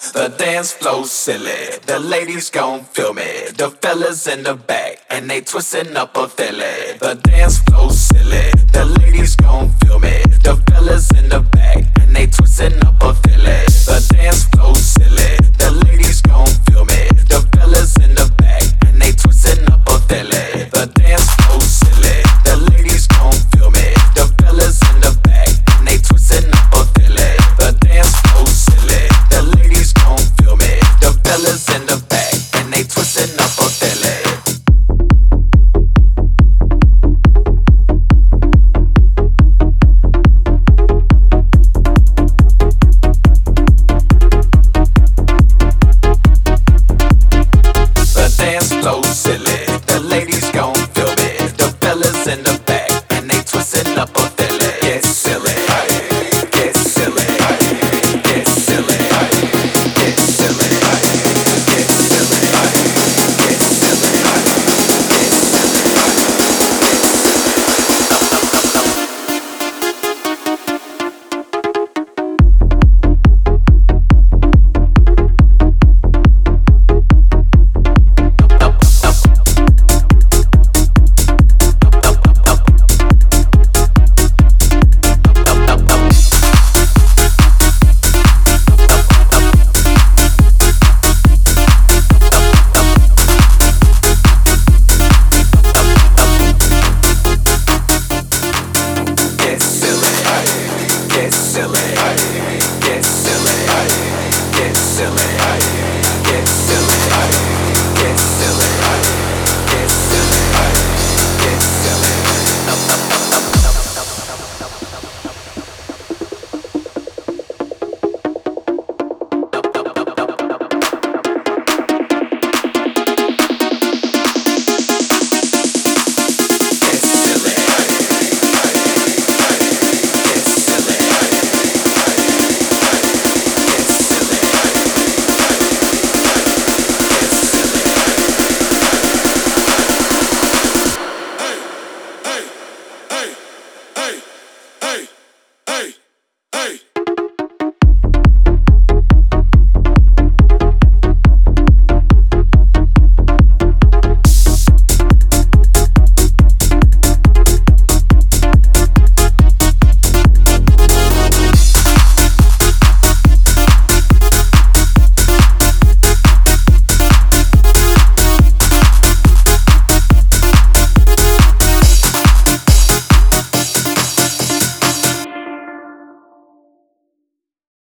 The dance flow silly, the ladies gon' feel me. The fellas in the back, and they twisting up a Philly. The dance flow silly, the ladies gon' feel me. The fellas in the back, and they twisting up a Philly. The dance flow silly, the ladies gon' feel me. The fellas in the back, and they twisting up a Philly. The dance flow silly, the ladies gon' feel me. The fellas in the back, and they twisting up a Philly. The dance flow silly, the ladies gon' feel me. The fellas in the back, and they twisting up a Philly. Dance flow silly, the ladies gon' feel me. The fellas in the back, and they twisting up a Philly. Get silly, get silly, get silly, get silly, get silly, get silly, get silly, get silly, get silly.